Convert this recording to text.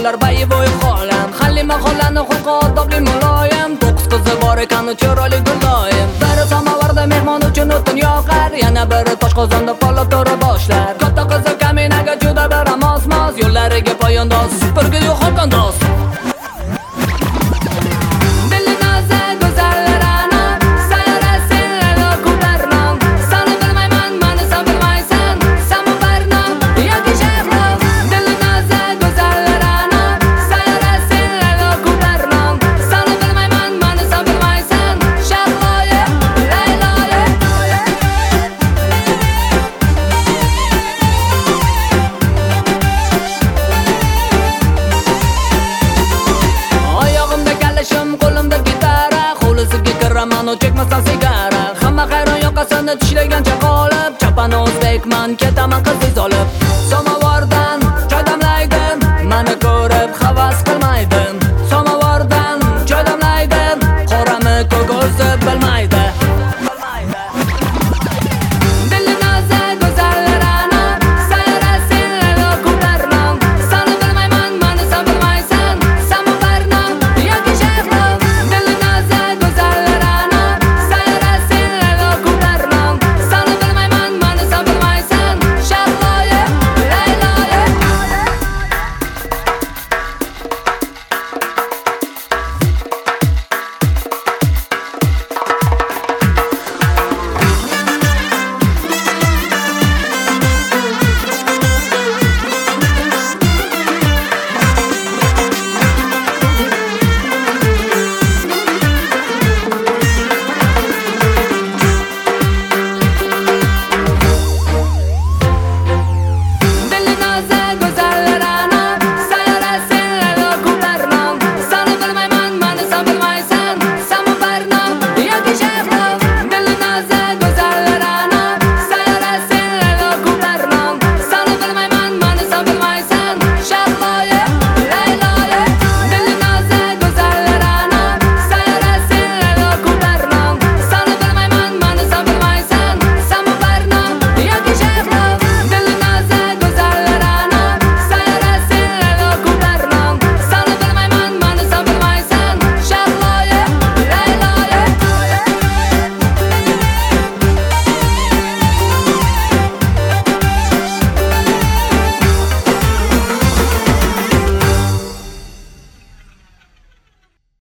qolar boyevoy xolam. Halima xolani xulqi odobli muloyim, 9 qizi bor ekan chiroyli gulloyim. Biri samovarda mehmon uchun o'tin yoqar, yana biri toshqozonda polab to'ra boshlar. Katta qizi kaminaga juda bir mos-mos, yo'llariga poyandoz, supurgi yo'q xokandoz. Mano chekmasdan sigara, hamma hayron yoqasini tishlagancha qolib, chapani o'zbekman, ketaman qiz olib.